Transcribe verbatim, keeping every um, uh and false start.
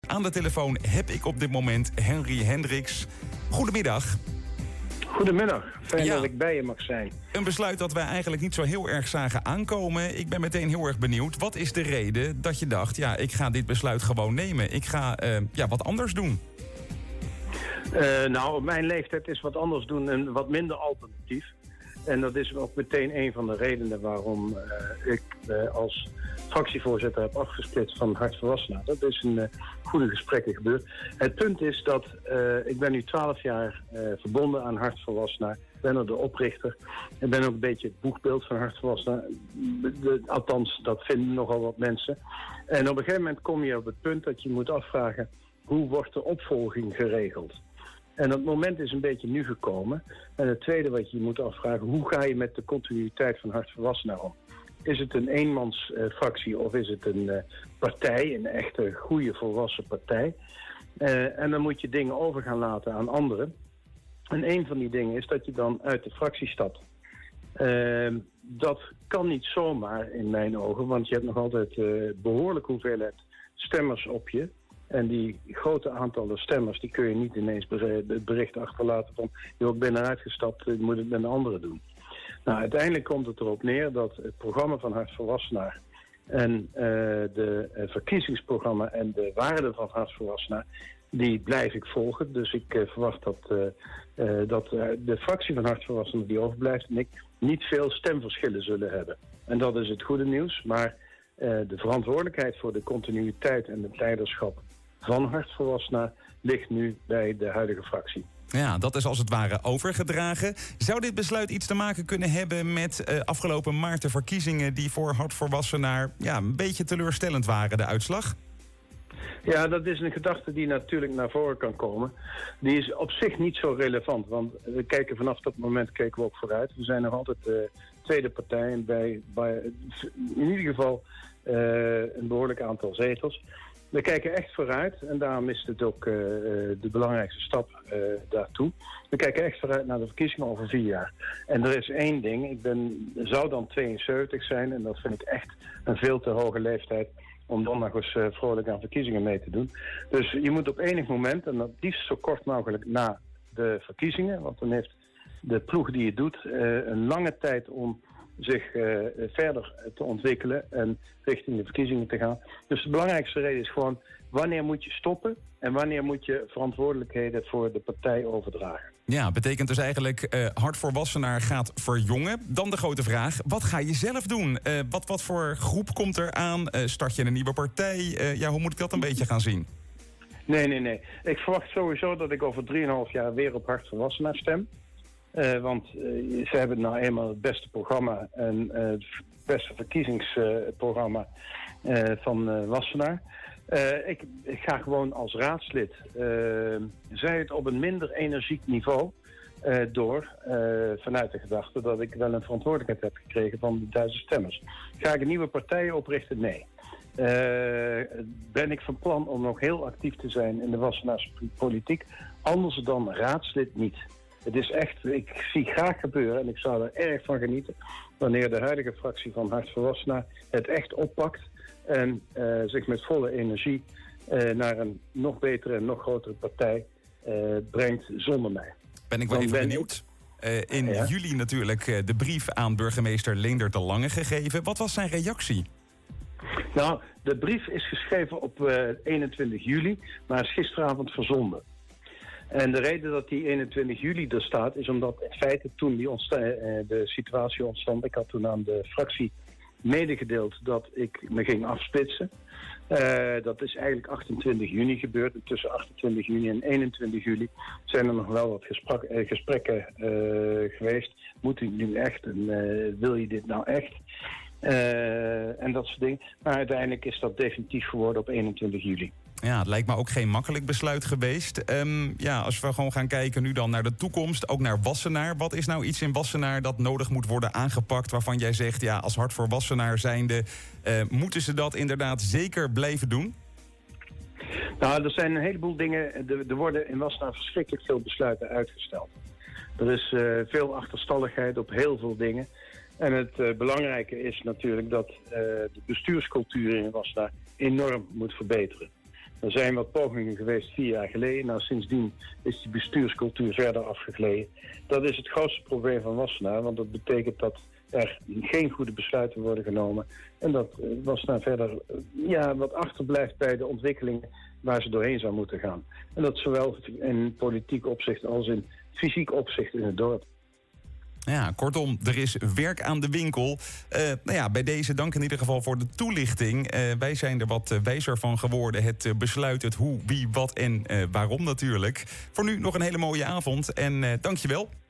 Aan de telefoon heb ik op dit moment Henry Hendricks. Goedemiddag. Goedemiddag, fijn Ja. dat ik bij je mag zijn. Een besluit dat wij eigenlijk niet zo heel erg zagen aankomen. Ik ben meteen heel erg benieuwd. Wat is de reden dat je dacht, ja, ik ga dit besluit gewoon nemen. Ik ga uh, ja, wat anders doen. Uh, nou, op mijn leeftijd is wat anders doen en wat minder alternatief. En dat is ook meteen een van de redenen waarom uh, ik uh, als fractievoorzitter heb afgesplitst van Hart voor Wassenaar. Dat is in uh, goede gesprekken gebeurd. Het punt is dat uh, ik ben nu twaalf jaar uh, verbonden aan Hart voor Wassenaar. Ik ben er de oprichter. Ik ben ook een beetje het boegbeeld van Hart voor Wassenaar. De, althans, dat vinden nogal wat mensen. En op een gegeven moment kom je op het punt dat je moet afvragen, hoe wordt de opvolging geregeld? En dat moment is een beetje nu gekomen. En het tweede wat je moet afvragen, hoe ga je met de continuïteit van Hart voor Wassenaar om? Is het een eenmans uh, fractie of is het een uh, partij, een echte goede volwassen partij? Uh, en dan moet je dingen over gaan laten aan anderen. En een van die dingen is dat je dan uit de fractie stapt. Uh, dat kan niet zomaar in mijn ogen, want je hebt nog altijd uh, behoorlijke hoeveelheid stemmers op je. En die grote aantallen stemmers, die kun je niet ineens het bericht achterlaten van, joh, ik ben eruit gestapt, ik moet het met een andere doen. Nou, uiteindelijk komt het erop neer dat het programma van Hart voor Wassenaar en uh, de uh, verkiezingsprogramma en de waarden van Hart voor Wassenaar, die blijf ik volgen. Dus ik uh, verwacht dat, uh, uh, dat uh, de fractie van Hart voor Wassenaar die overblijft en ik niet veel stemverschillen zullen hebben. En dat is het goede nieuws, maar uh, de verantwoordelijkheid voor de continuïteit en het leiderschap van Hart voor Wassenaar ligt nu bij de huidige fractie. Ja, dat is als het ware overgedragen. Zou dit besluit iets te maken kunnen hebben met uh, afgelopen maart de verkiezingen die voor Hart voor Wassenaar ja, een beetje teleurstellend waren, de uitslag? Ja, dat is een gedachte die natuurlijk naar voren kan komen. Die is op zich niet zo relevant, want we kijken vanaf dat moment kijken we ook vooruit. We zijn nog altijd de tweede partij en bij, bij in ieder geval uh, een behoorlijk aantal zetels. We kijken echt vooruit en daarom is het ook uh, de belangrijkste stap uh, daartoe. We kijken echt vooruit naar de verkiezingen over vier jaar. En er is één ding, ik ben, zou dan tweeënzeventig zijn en dat vind ik echt een veel te hoge leeftijd om dan nog eens uh, vrolijk aan verkiezingen mee te doen. Dus je moet op enig moment, en dat liefst zo kort mogelijk na de verkiezingen, want dan heeft de ploeg die het doet uh, een lange tijd om zich uh, verder te ontwikkelen en richting de verkiezingen te gaan. Dus de belangrijkste reden is gewoon, wanneer moet je stoppen en wanneer moet je verantwoordelijkheden voor de partij overdragen. Ja, betekent dus eigenlijk uh, Hart voor Wassenaar gaat verjongen. Dan de grote vraag, wat ga je zelf doen? Uh, wat, wat voor groep komt er aan? Uh, start je een nieuwe partij? Uh, ja, hoe moet ik dat een beetje gaan zien? Nee, nee, nee. Ik verwacht sowieso dat ik over drieënhalf jaar weer op Hart voor Wassenaar stem. Uh, want uh, ze hebben nou eenmaal het beste programma en uh, het beste verkiezingsprogramma uh, uh, van uh, Wassenaar. Uh, ik, ik ga gewoon als raadslid, uh, zij het op een minder energiek niveau, uh, door uh, vanuit de gedachte dat ik wel een verantwoordelijkheid heb gekregen van de Duitse stemmers. Ga ik een nieuwe partij oprichten? Nee. Uh, ben ik van plan om nog heel actief te zijn in de Wassenaarse politiek? Anders dan raadslid niet. Het is echt, ik zie graag gebeuren en ik zou er erg van genieten wanneer de huidige fractie van Hart voor Wassenaar het echt oppakt en uh, zich met volle energie uh, naar een nog betere en nog grotere partij uh, brengt zonder mij. Ben ik wel Dan even ben benieuwd. Uh, in ja. juli natuurlijk uh, de brief aan burgemeester Leendert de Lange gegeven. Wat was zijn reactie? Nou, de brief is geschreven op uh, eenentwintig juli, maar is gisteravond verzonden. En de reden dat die eenentwintig juli er staat, is omdat in feite toen die ontsta- de situatie ontstond, ik had toen aan de fractie medegedeeld dat ik me ging afsplitsen. Uh, dat is eigenlijk achtentwintig juni gebeurd. En tussen achtentwintig juni en eenentwintig juli zijn er nog wel wat gesprak- uh, gesprekken uh, geweest. Moet u nu echt en uh, wil je dit nou echt? Uh, en dat soort dingen. Maar uiteindelijk is dat definitief geworden op eenentwintig juli. Ja, het lijkt me ook geen makkelijk besluit geweest. Um, ja, als we gewoon gaan kijken nu dan naar de toekomst, ook naar Wassenaar. Wat is nou iets in Wassenaar dat nodig moet worden aangepakt, waarvan jij zegt, ja, als Hart voor Wassenaar zijnde, uh, moeten ze dat inderdaad zeker blijven doen? Nou, er zijn een heleboel dingen. Er, er worden in Wassenaar verschrikkelijk veel besluiten uitgesteld. Er is uh, veel achterstalligheid op heel veel dingen. En het uh, belangrijke is natuurlijk dat uh, de bestuurscultuur in Wassenaar enorm moet verbeteren. Er zijn wat pogingen geweest vier jaar geleden. Nou, sindsdien is die bestuurscultuur verder afgegleden. Dat is het grootste probleem van Wassenaar, want dat betekent dat er geen goede besluiten worden genomen. En dat Wassenaar verder ja, wat achterblijft bij de ontwikkelingen waar ze doorheen zou moeten gaan. En dat zowel in politiek opzicht als in fysiek opzicht in het dorp. Ja, kortom, er is werk aan de winkel. Uh, nou ja, bij deze dank in ieder geval voor de toelichting. Uh, wij zijn er wat wijzer van geworden. Het uh, besluit, het hoe, wie, wat en uh, waarom natuurlijk. Voor nu nog een hele mooie avond en uh, dank je wel.